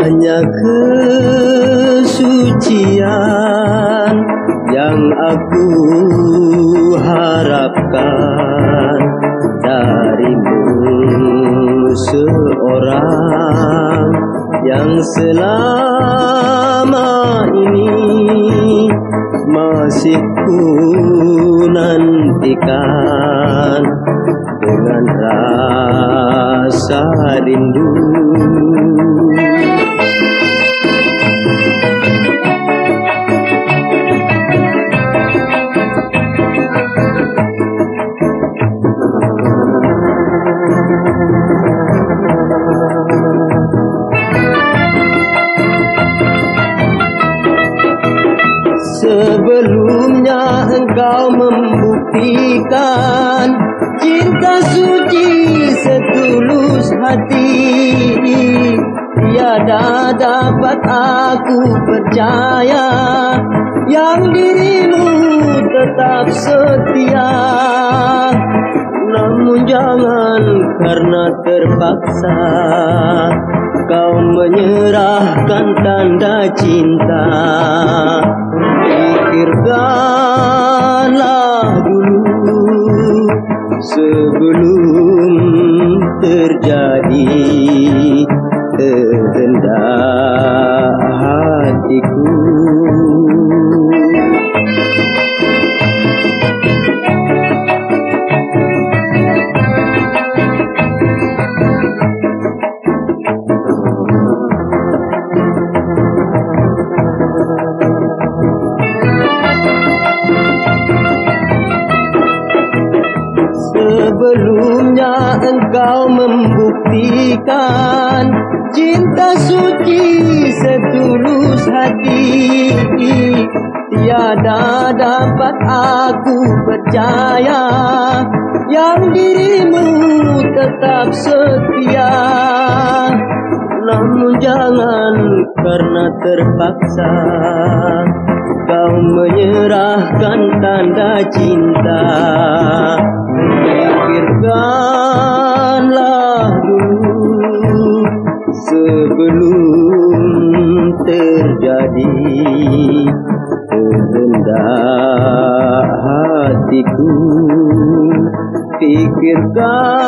hanya kesucian yang aku harapkan darimu, seorang yang selama ini masih ku nantikan dengan rasa rindu. Sebelumnya engkau membuktikan cinta suci setulus hati, tiada dapat aku percaya yang dirimu tetap setia. Namun jangan karena terpaksa kau menyerahkan tanda cinta. Pikirkanlah dulu sebelum terjadi kehendak hatiku. Sebelumnya engkau membuktikan cinta suci setulus hati, tiada dapat aku percaya yang dirimu tetap setia. Namun jangan karena terpaksa kau menyerahkan tanda cinta. Pikirkanlah dulu sebelum terjadi kehendak hatiku. Pikirkan